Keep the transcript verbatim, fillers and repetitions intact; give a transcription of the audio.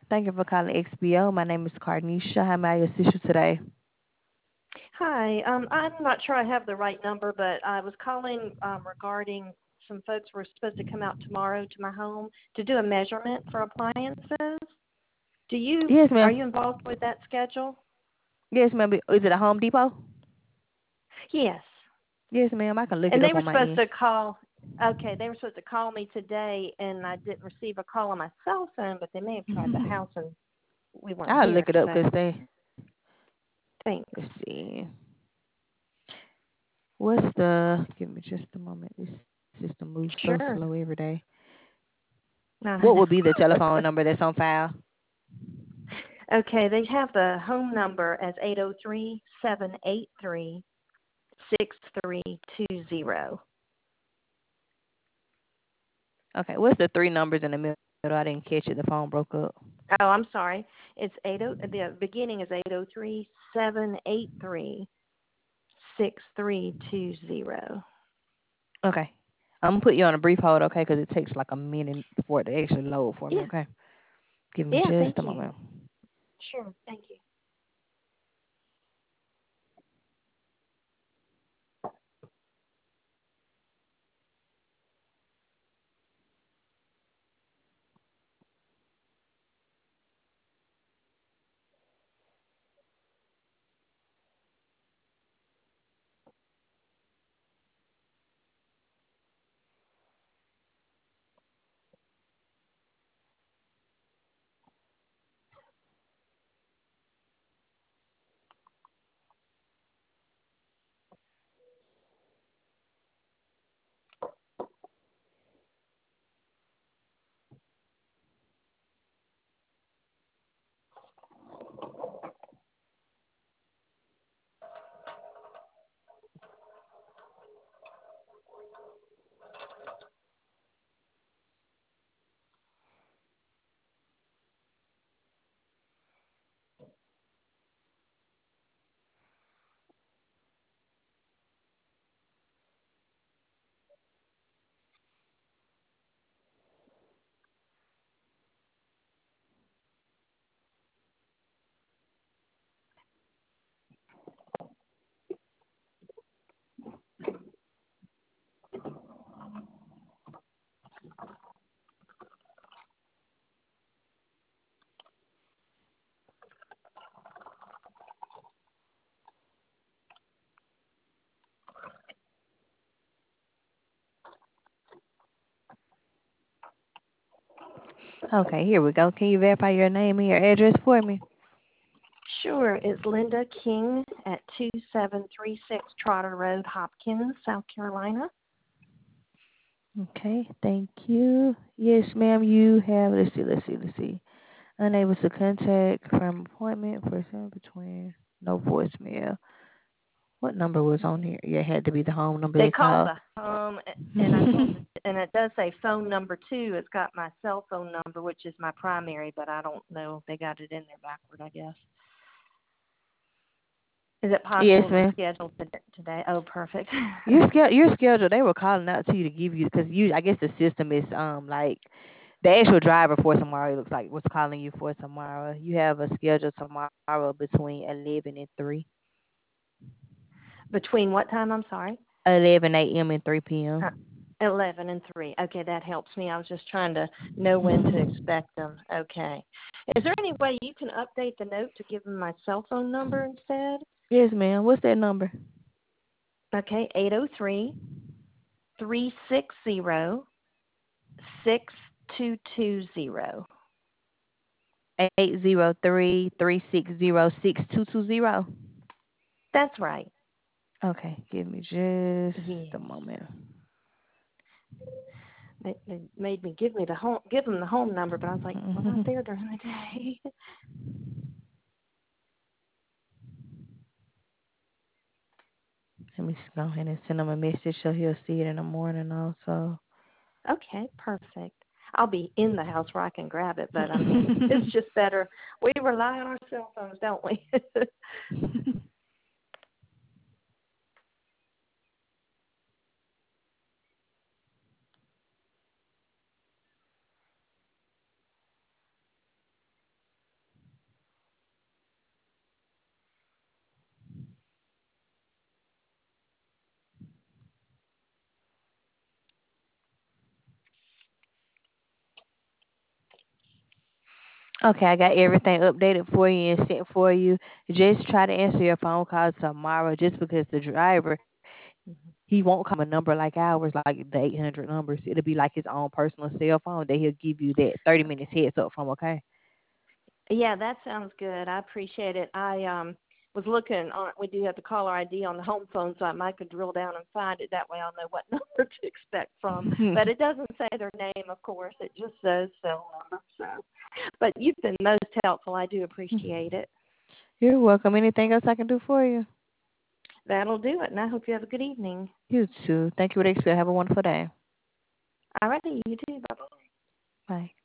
Thank you for calling X B O. My name is Carnisha. How may I assist you today? Hi. Um, I'm not sure I have the right number, but I was calling um, regarding some folks were supposed to come out tomorrow to my home to do a measurement for appliances. Do you Yes, are ma'am. you involved with that schedule? Yes, ma'am. Is it a Home Depot? Yes. Yes, ma'am. I can look it And they up were on my supposed end. to call. Okay, they were supposed to call me today, and I didn't receive a call on my cell phone, but they may have tried the house, and we weren't I'll look here. it up So because they. thanks. Let's see. What's the? Give me just a moment. This system moves so Sure. slow every day. No, I What would be the know. telephone number that's on file? Okay, they have the home number as eight zero three seven eight three six three two zero. Okay. What's the three numbers in the middle? I didn't catch it. The phone broke up. Oh, I'm sorry. It's eight zero. The beginning is eight zero three seven eight three six three two zero. Okay. I'm gonna put you on a brief hold, okay? Because it takes like a minute for it to actually load for me, Yeah. okay? Give me Yeah. just Thank a you. moment. Sure. Thank you. Okay, here we go. Can you verify your name and your address for me? Sure. It's Linda King at two seven three six Trotter Road, Hopkins, South Carolina. Okay, thank you. Yes, ma'am, you have, let's see, let's see, let's see. Unable to contact from appointment for some between no voicemail. What number was on here? Yeah, it had to be the home number They they called called. the home, and I told the, and it does say phone number two. It's got my cell phone number, which is my primary, but I don't know if they got it in there backward. I guess. Is it Yes, possible to ma'am. schedule t- today? Oh, perfect. You're scheduled. You're scheduled. They were calling out to you to give you because you. I guess the system is um like the actual driver for tomorrow. It looks like was calling you for tomorrow. You have a schedule tomorrow between eleven and three. Between what time? I'm sorry. Eleven a m and three p Uh, m. Eleven and three. Okay, that helps me. I was just trying to know when to expect them. Okay. Is there any way you can update the note to give them my cell phone number instead? Yes, ma'am. What's that number? Okay, eight zero three three six zero six two two zero. Eight zero three three six zero six two two zero. That's right. Okay, give me just Yes. a moment. They, they made me give me the home, give them the home number, but I was like, we're not there during the day. Let me just go ahead and send him a message so he'll see it in the morning also. Okay, perfect. I'll be in the house where I can grab it, but I mean, it's just better. We rely on our cell phones, don't we? Okay, I got everything updated for you and sent for you. Just try to answer your phone calls tomorrow just because the driver, he won't come a number like ours, like the eight hundred numbers. It'll be like his own personal cell phone that he'll give you that thirty minutes heads up from, okay? Yeah, that sounds good. I appreciate it. I um was looking on. We do have the caller I D on the home phone, so I might could drill down and find it. That way, I'll know what number to expect from. But it doesn't say their name, of course. It just says cell number. So, but you've been most helpful. I do appreciate it. You're welcome. Anything else I can do for you? That'll do it. And I hope you have a good evening. You too. Thank you for the experience. Have a wonderful day. All righty, you too. Bye bye. Bye.